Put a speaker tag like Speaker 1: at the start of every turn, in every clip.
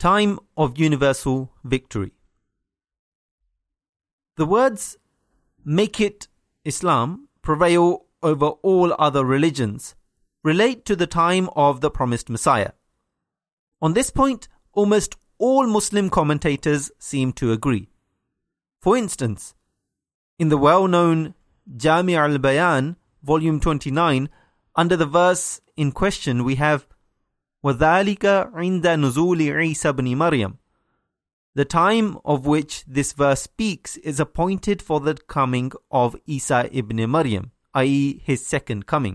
Speaker 1: Time of universal victory. The words "make it Islam prevail over all other religions" relate to the time of the promised Messiah. On this point, almost all Muslim commentators seem to agree. For instance, in the well-known Jami' al-Bayan, volume 29, under the verse in question we have وَذَلِكَ عِنْدَ نُزُولِ عِيسَى بْنِ مَرْيَمَ. The time of which this verse speaks is appointed for the coming of Isa ibn Maryam, i.e. his second coming.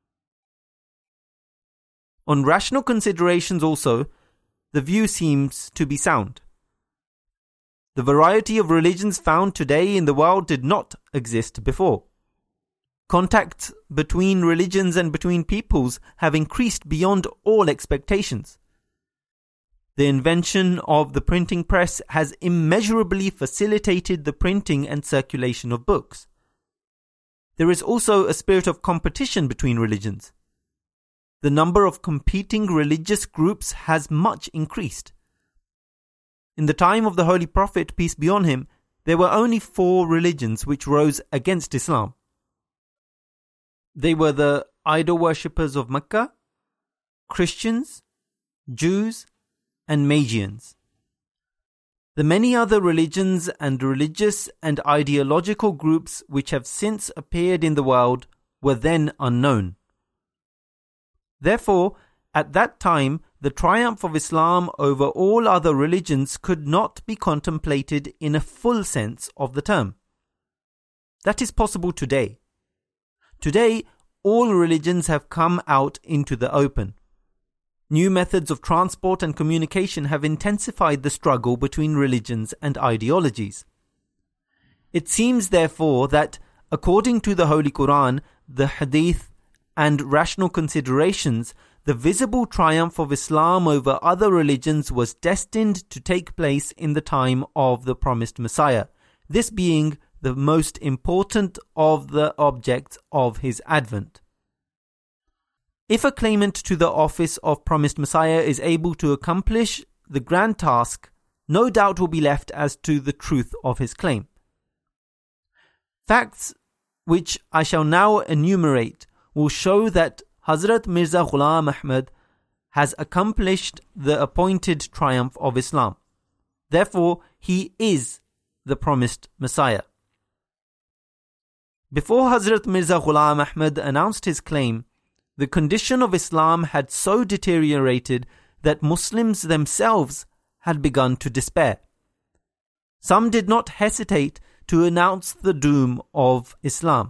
Speaker 1: On rational considerations also, the view seems to be sound. The variety of religions found today in the world did not exist before. Contacts between religions and between peoples have increased beyond all expectations. The invention of the printing press has immeasurably facilitated the printing and circulation of books. There is also a spirit of competition between religions. The number of competing religious groups has much increased. In the time of the Holy Prophet, peace be on him, there were only 4 religions which rose against Islam. They were the idol worshippers of Mecca, Christians, Jews, and Magians. The many other religions and religious and ideological groups which have since appeared in the world were then unknown. Therefore, at that time, the triumph of Islam over all other religions could not be contemplated in a full sense of the term. That is possible today. Today, all religions have come out into the open. New methods of transport and communication have intensified the struggle between religions and ideologies. It seems therefore that, according to the Holy Quran, the Hadith, and rational considerations, the visible triumph of Islam over other religions was destined to take place in the time of the promised Messiah, this being the most important of the objects of his advent. If a claimant to the office of promised Messiah is able to accomplish the grand task, no doubt will be left as to the truth of his claim. Facts which I shall now enumerate will show that Hazrat Mirza Ghulam Ahmad has accomplished the appointed triumph of Islam. Therefore, he is the promised Messiah. Before Hazrat Mirza Ghulam Ahmad announced his claim, the condition of Islam had so deteriorated that Muslims themselves had begun to despair. Some did not hesitate to announce the doom of Islam.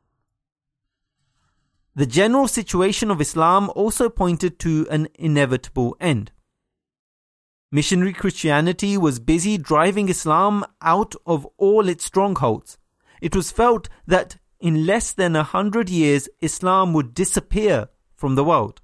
Speaker 1: The general situation of Islam also pointed to an inevitable end. Missionary Christianity was busy driving Islam out of all its strongholds. It was felt that in less than 100 years, Islam would disappear from the world.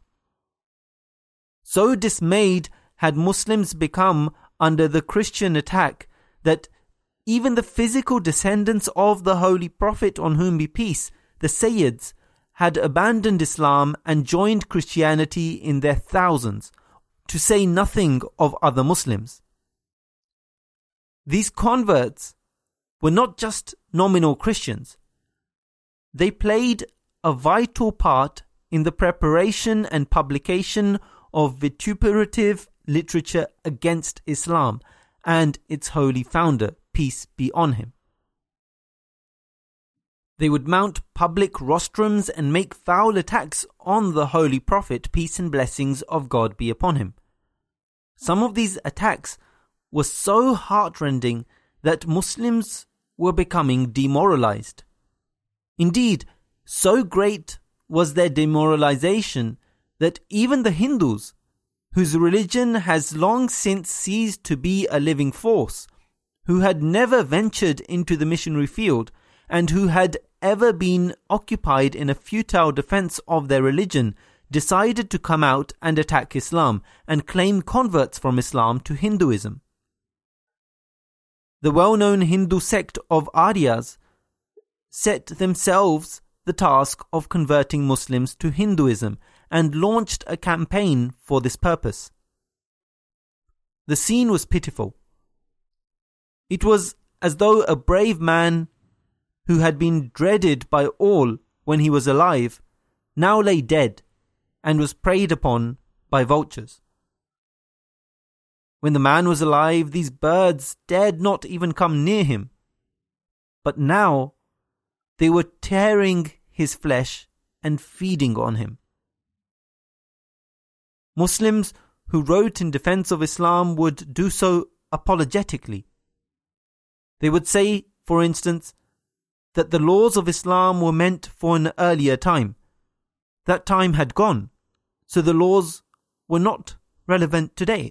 Speaker 1: So dismayed had Muslims become under the Christian attack that even the physical descendants of the Holy Prophet, on whom be peace, the Sayyids, had abandoned Islam and joined Christianity in their thousands, to say nothing of other Muslims. These converts were not just nominal Christians. They played a vital part in the preparation and publication of vituperative literature against Islam and its holy founder, peace be on him. They would mount public rostrums and make foul attacks on the Holy Prophet, peace and blessings of God be upon him. Some of these attacks were so heartrending that Muslims were becoming demoralized. Indeed, so great was their demoralization that even the Hindus, whose religion has long since ceased to be a living force, who had never ventured into the missionary field, and who had ever been occupied in a futile defense of their religion, decided to come out and attack Islam and claim converts from Islam to Hinduism. The well-known Hindu sect of Aryas set themselves the task of converting Muslims to Hinduism and launched a campaign for this purpose. The scene was pitiful. It was as though a brave man who had been dreaded by all when he was alive now lay dead and was preyed upon by vultures. When the man was alive, these birds dared not even come near him. But now they were tearing his flesh and feeding on him. Muslims who wrote in defense of Islam would do so apologetically. They would say, for instance, that the laws of Islam were meant for an earlier time. That time had gone, so the laws were not relevant today.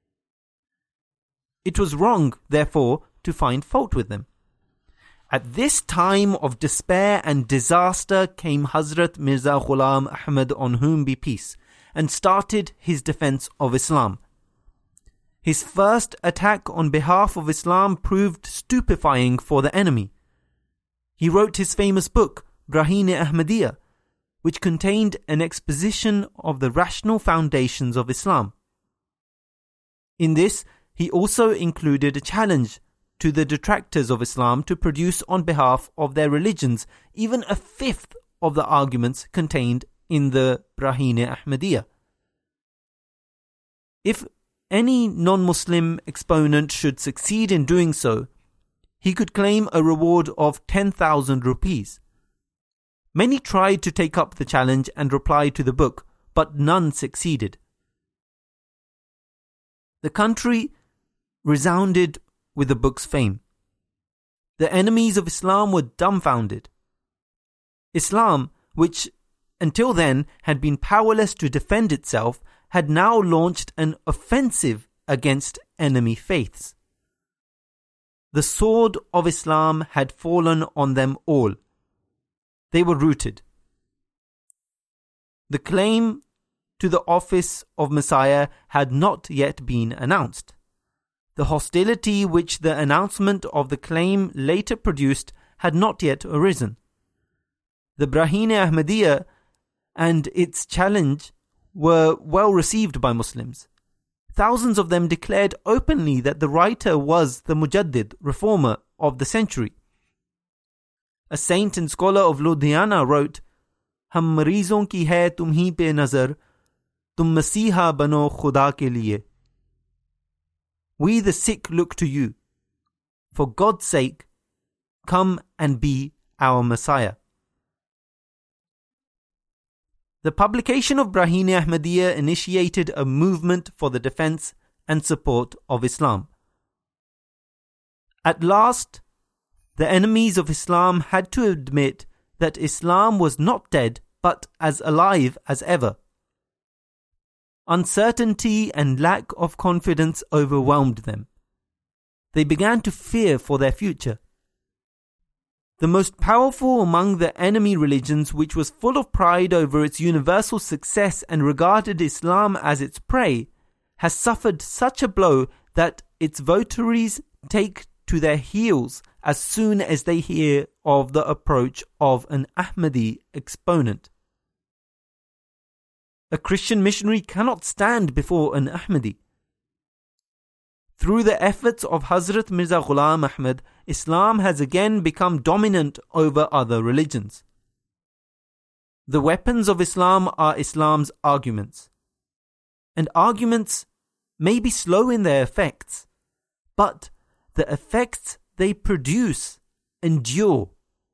Speaker 1: It was wrong, therefore, to find fault with them. At this time of despair and disaster came Hazrat Mirza Ghulam Ahmad, on whom be peace, and started his defense of Islam. His first attack on behalf of Islam proved stupefying for the enemy. He wrote his famous book, Braheen-e-Ahmadiyya, which contained an exposition of the rational foundations of Islam. In this, he also included a challenge to the detractors of Islam to produce on behalf of their religions even a fifth of the arguments contained in the Braheen-e-Ahmadiyya. If any non-Muslim exponent should succeed in doing so, he could claim a reward of 10,000 rupees. Many tried to take up the challenge and reply to the book, but none succeeded. The country resounded with the book's fame. The enemies of Islam were dumbfounded. Islam, which until then had been powerless to defend itself, had now launched an offensive against enemy faiths. The sword of Islam had fallen on them all. They were routed. The claim to the office of Messiah had not yet been announced. The hostility which the announcement of the claim later produced had not yet arisen. The Braheen-e-Ahmadiyya and its challenge were well received by Muslims. Thousands of them declared openly that the writer was the Mujaddid, reformer of the century. A saint and scholar of Ludhiana wrote, "Hum mareezon ki hai tumhi pe nazar, tum masiha bano khuda ke liye." We the sick look to you. For God's sake, come and be our Messiah. The publication of Braheen-e-Ahmadiyya initiated a movement for the defense and support of Islam. At last, the enemies of Islam had to admit that Islam was not dead but as alive as ever. Uncertainty and lack of confidence overwhelmed them. They began to fear for their future. The most powerful among the enemy religions, which was full of pride over its universal success and regarded Islam as its prey, has suffered such a blow that its votaries take to their heels as soon as they hear of the approach of an Ahmadi exponent. A Christian missionary cannot stand before an Ahmadi. Through the efforts of Hazrat Mirza Ghulam Ahmad, Islam has again become dominant over other religions. The weapons of Islam are Islam's arguments. And arguments may be slow in their effects, but the effects they produce endure.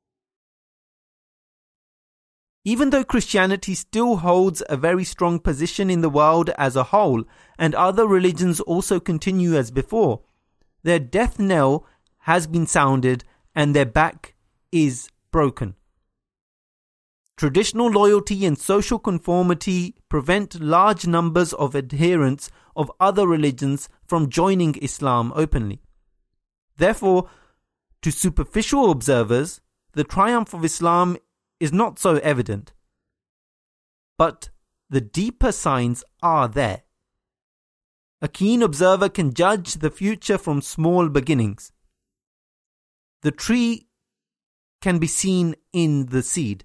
Speaker 1: Even though Christianity still holds a very strong position in the world as a whole, and other religions also continue as before, their death knell has been sounded and their back is broken. Traditional loyalty and social conformity prevent large numbers of adherents of other religions from joining Islam openly. Therefore, to superficial observers, the triumph of Islam is not so evident. But the deeper signs are there. A keen observer can judge the future from small beginnings. The tree can be seen in the seed.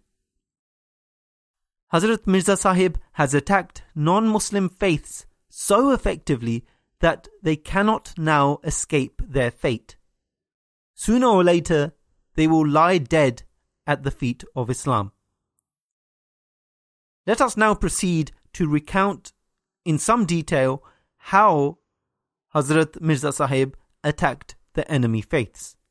Speaker 1: Hazrat Mirza Sahib has attacked non-Muslim faiths so effectively that they cannot now escape their fate. Sooner or later, they will lie dead at the feet of Islam. Let us now proceed to recount in some detail how Hazrat Mirza Sahib attacked the enemy faiths.